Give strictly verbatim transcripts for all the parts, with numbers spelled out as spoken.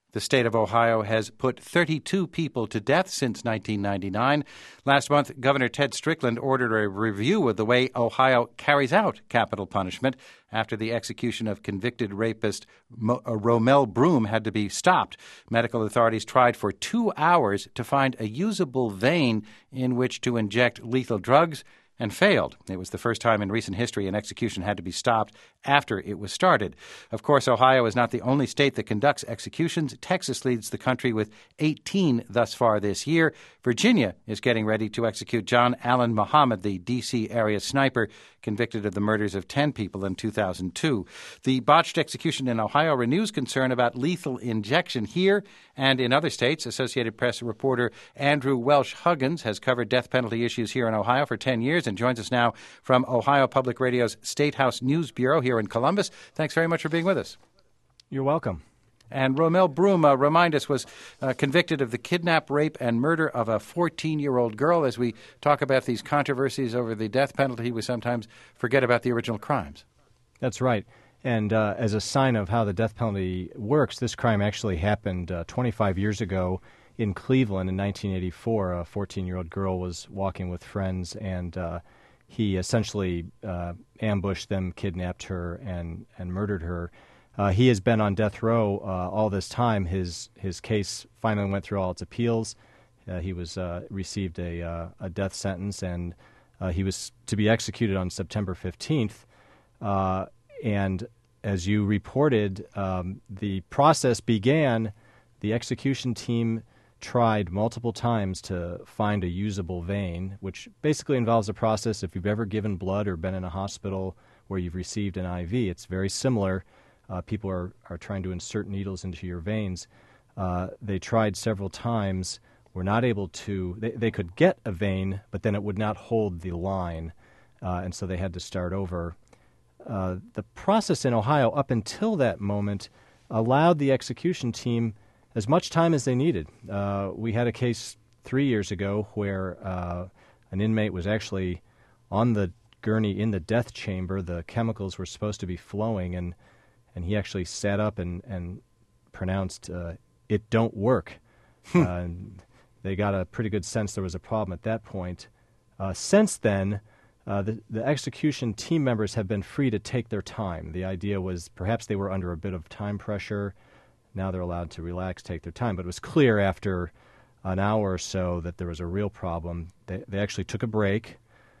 The state of Ohio has put thirty-two people to death since nineteen ninety-nine. Last month, Governor Ted Strickland ordered a review of the way Ohio carries out capital punishment after the execution of convicted rapist Mo- uh, Romel Broom had to be stopped. Medical authorities tried for two hours to find a usable vein in which to inject lethal drugs and failed. It was the first time in recent history an execution had to be stopped after it was started. Of course, Ohio is not the only state that conducts executions. Texas leads the country with eighteen thus far this year. Virginia is getting ready to execute John Allen Muhammad, the D C area sniper convicted of the murders of ten people in two thousand two. The botched execution in Ohio renews concern about lethal injection here and in other states. Associated Press reporter Andrew Welsh Huggins has covered death penalty issues here in Ohio for ten years and joins us now from Ohio Public Radio's State House News Bureau here in Columbus. Thanks very much for being with us. You're welcome. And Romel Broom, uh, remind us, was uh, convicted of the kidnap, rape, and murder of a fourteen-year-old girl. As we talk about these controversies over the death penalty, we sometimes forget about the original crimes. That's right. And uh, as a sign of how the death penalty works, this crime actually happened uh, twenty-five years ago in Cleveland in nineteen eighty-four. A fourteen-year-old girl was walking with friends, and uh, he essentially uh, ambushed them, kidnapped her, and, and murdered her. Uh, he has been on death row uh, all this time. His his case finally went through all its appeals. Uh, he was uh, received a uh, a death sentence, and uh, he was to be executed on September fifteenth. Uh, and as you reported, um, the process began. The execution team tried multiple times to find a usable vein, which basically involves a process. If you've ever given blood or been in a hospital where you've received an I V, it's very similar. Uh, people are, are trying to insert needles into your veins. Uh, they tried several times, were not able to. They, they could get a vein, but then it would not hold the line, uh, and so they had to start over. Uh, the process in Ohio up until that moment allowed the execution team as much time as they needed. Uh, we had a case three years ago where uh, an inmate was actually on the gurney in the death chamber. The chemicals were supposed to be flowing, and And he actually sat up and, and pronounced, uh, it don't work. uh, and they got a pretty good sense there was a problem at that point. Uh, since then, uh, the, the execution team members have been free to take their time. The idea was perhaps they were under a bit of time pressure. Now they're allowed to relax, take their time. But it was clear after an hour or so that there was a real problem. They, they actually took a break,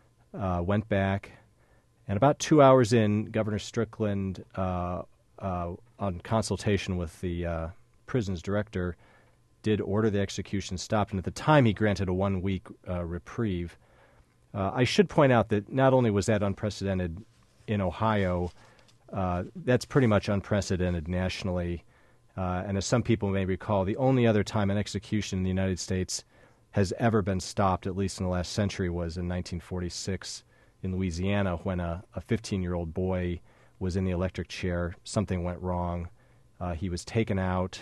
uh, went back, and about two hours in, Governor Strickland uh, Uh, on consultation with the uh, prison's director, did order the execution stopped, and at the time he granted a one-week uh, reprieve. Uh, I should point out that not only was that unprecedented in Ohio, uh, that's pretty much unprecedented nationally. Uh, and as some people may recall, the only other time an execution in the United States has ever been stopped, at least in the last century, was in nineteen forty-six in Louisiana when a, a fifteen-year-old boy was in the electric chair. Something went wrong. Uh, he was taken out.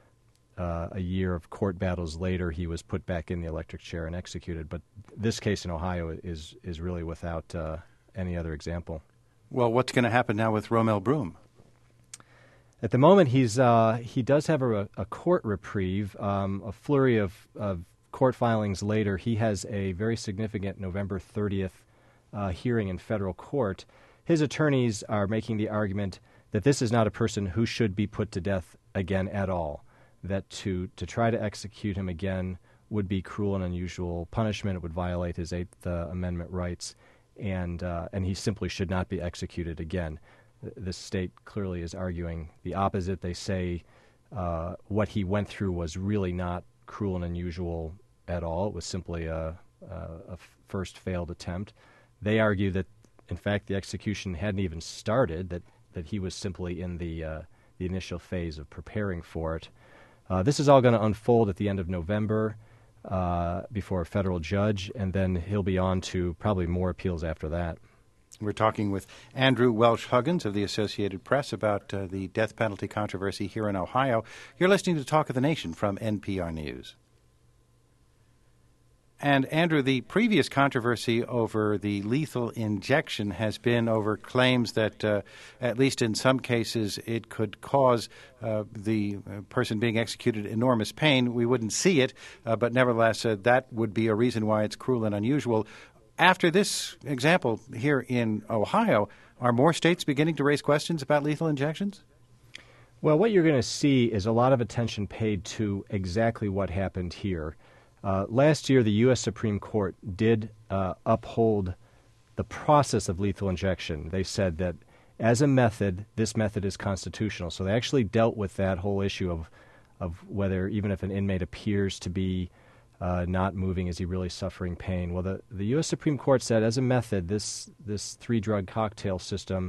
Uh, a year of court battles later, he was put back in the electric chair and executed. But this case in Ohio is is really without uh, any other example. Well, what's going to happen now with Romel Broom? At the moment, he's uh, he does have a, a court reprieve. Um, a flurry of, of court filings later, he has a very significant November thirtieth uh, hearing in federal court. His attorneys are making the argument that this is not a person who should be put to death again at all, that to, to try to execute him again would be cruel and unusual punishment. It would violate his Eighth uh, Amendment rights, and uh, and he simply should not be executed again. The state clearly is arguing the opposite. They say uh, what he went through was really not cruel and unusual at all. It was simply a, a, a first failed attempt. They argue that, in fact, the execution hadn't even started, that, that he was simply in the uh, the initial phase of preparing for it. Uh, this is all going to unfold at the end of November uh, before a federal judge, and then he'll be on to probably more appeals after that. We're talking with Andrew Welsh Huggins of the Associated Press about uh, the death penalty controversy here in Ohio. You're listening to Talk of the Nation from N P R News. And, Andrew, the previous controversy over the lethal injection has been over claims that, uh, at least in some cases, it could cause uh, the person being executed enormous pain. We wouldn't see it, uh, but nevertheless, uh, that would be a reason why it's cruel and unusual. After this example here in Ohio, are more states beginning to raise questions about lethal injections? Well, what you're going to see is a lot of attention paid to exactly what happened here. Uh, last year, the U S Supreme Court did uh, uphold the process of lethal injection. They said that as a method, this method is constitutional. So they actually dealt with that whole issue of, of whether even if an inmate appears to be uh, not moving, is he really suffering pain? Well, the, the U S Supreme Court said as a method, this, this three-drug cocktail system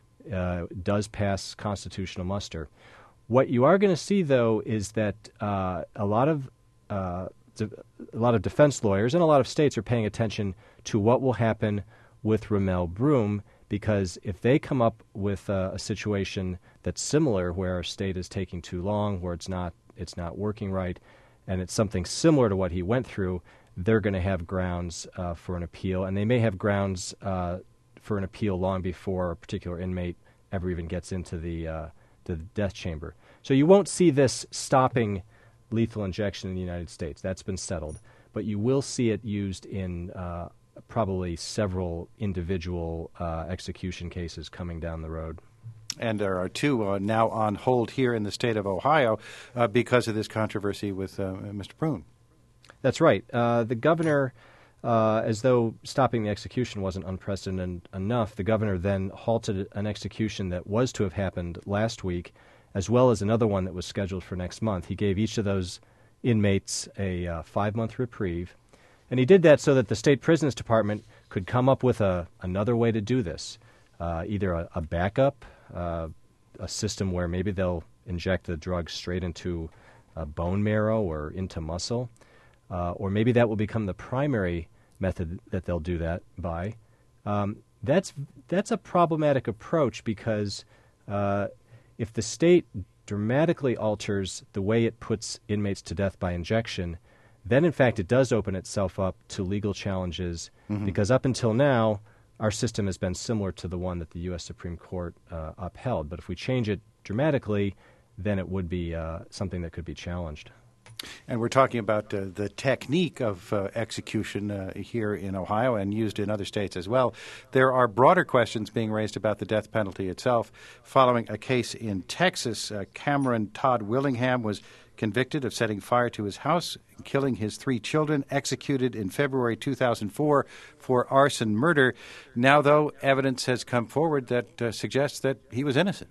uh, does pass constitutional muster. What you are going to see, though, is that uh, a lot of uh, a lot of defense lawyers and a lot of states are paying attention to what will happen with Ramel Broome, because if they come up with a, a situation that's similar, where a state is taking too long, where it's not it's not working right, and it's something similar to what he went through, they're going to have grounds uh, for an appeal, and they may have grounds uh, for an appeal long before a particular inmate ever even gets into the uh, to the death chamber. So you won't see this stopping lethal injection in the United States. That's been settled. But you will see it used in uh, probably several individual uh, execution cases coming down the road. And there are two uh, now on hold here in the state of Ohio uh, because of this controversy with uh, Mister Broome. That's right. Uh, the governor, uh, as though stopping the execution wasn't unprecedented enough, the governor then halted an execution that was to have happened last week, as well as another one that was scheduled for next month. He gave each of those inmates a uh, five-month reprieve, and he did that so that the State Prisons Department could come up with a, another way to do this, uh, either a, a backup, uh, a system where maybe they'll inject the drug straight into uh, bone marrow or into muscle, uh, or maybe that will become the primary method that they'll do that by. Um, that's, that's a problematic approach because uh, if the state dramatically alters the way it puts inmates to death by injection, then in fact it does open itself up to legal challenges, mm-hmm. because up until now our system has been similar to the one that the U S Supreme Court uh, upheld. But if we change it dramatically, then it would be uh, something that could be challenged. And we're talking about uh, the technique of uh, execution uh, here in Ohio and used in other states as well. There are broader questions being raised about the death penalty itself. Following a case in Texas, uh, Cameron Todd Willingham was convicted of setting fire to his house and killing his three children, executed in February two thousand four for arson murder. Now, though, evidence has come forward that uh, suggests that he was innocent.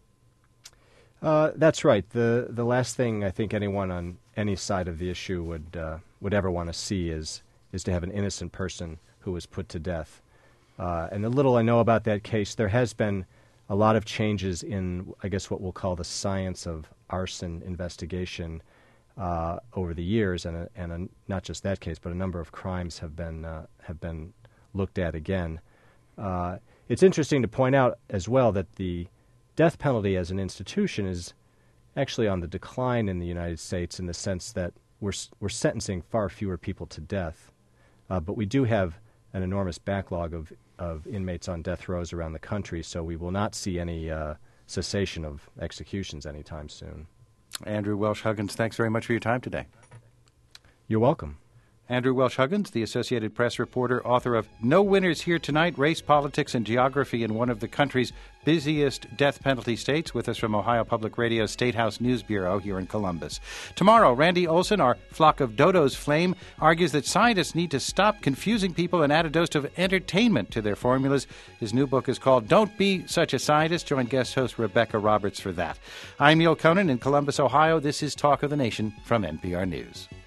Uh, that's right. The the last thing I think anyone on any side of the issue would uh, would ever want to see is is to have an innocent person who was put to death. Uh, and the little I know about that case, there has been a lot of changes in, I guess, what we'll call the science of arson investigation uh, over the years, and a, and a, not just that case, but a number of crimes have been uh, have been looked at again. Uh, it's interesting to point out as well that the death penalty as an institution is actually on the decline in the United States, in the sense that we're we're sentencing far fewer people to death, uh, but we do have an enormous backlog of of inmates on death rows around the country, so we will not see any uh, cessation of executions anytime soon. Andrew Welsh Huggins, thanks very much for your time today. You're welcome. Andrew Welsh Huggins, the Associated Press reporter, author of No Winners Here Tonight, Race, Politics, and Geography in one of the country's busiest death penalty states, with us from Ohio Public Radio's State House News Bureau here in Columbus. Tomorrow, Randy Olson, our Flock of Dodos flame, argues that scientists need to stop confusing people and add a dose of entertainment to their formulas. His new book is called Don't Be Such a Scientist. Join guest host Rebecca Roberts for that. I'm Neil Conan in Columbus, Ohio. This is Talk of the Nation from N P R News.